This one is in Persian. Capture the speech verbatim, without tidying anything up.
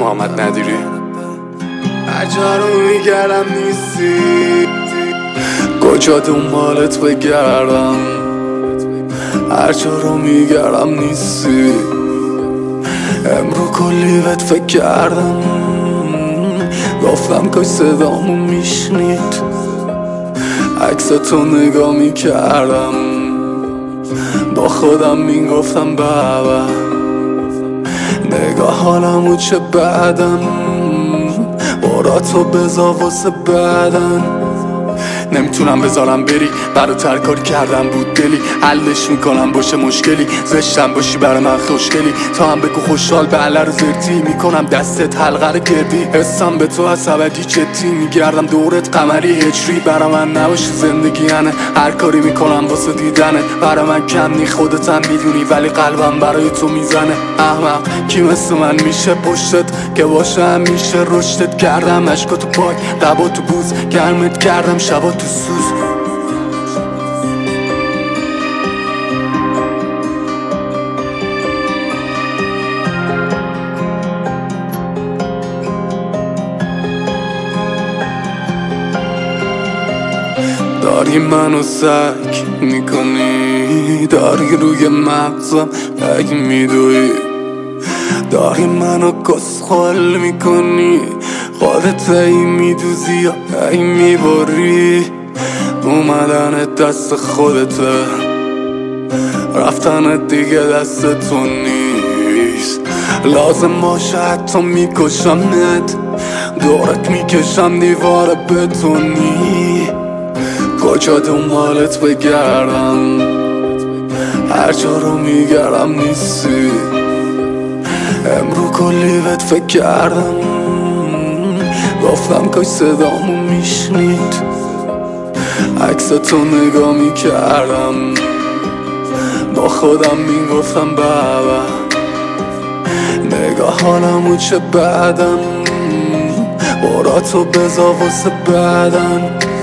محمد ندیری. هرجا رو میگردم نیستی، کجا دنبالت بگردم؟ هرجا رو میگردم نیستی، امرو کلی بهت فکر کردم، گفتم کاش صدامو میشنید، عکستو نگاه میکردم، با خودم میگفتم بابا نگاه حالمو چه بعدم، برا تو بذار واسه بعدن. نمیتونم بذارم بری، براتر کار کردم بود دلی، حلش میکنم باشه مشکلی، زشتم باشی برای من خوشگلی، تا هم بگو خوشحال به علر زرتی، میکنم دستت حلقه رو گردی، حسم به تو از ابدی جدی، میگردم دورت قمری هجری، برای من نباشی زندگی انه، هر کاری میکنم واسه دیدنه، برای من کم نی خودتم میدونی، ولی قلبم برای تو میزنه. احمق کی مثل من میشه پشتت که باشه همیشه رشدت کردم، اشکاتو پاک لباتو بوز گرمت کردم شبا تو سوز. داری منو سک میکنی، داری روی مغزم اگه میدوی، داری منو کسخال میکنی، خودت ای میدوزی یا ای میباری، اومدن دست خودته، رفتن دیگه دست تو نیست، لازم باشه حتی میکشمت، دورت میکشم دیوار بتونی، کجا دنبالت بگردم؟ هر جا رو میگردم نیستی، امرو کلی بهت فکر کردم، گفتم کاش صدامو میشنید، عکستو نگاه میکردم، با خودم میگفتم بابا نگاه حالمو چه بعدم، برا تو بذار واسه بعدن.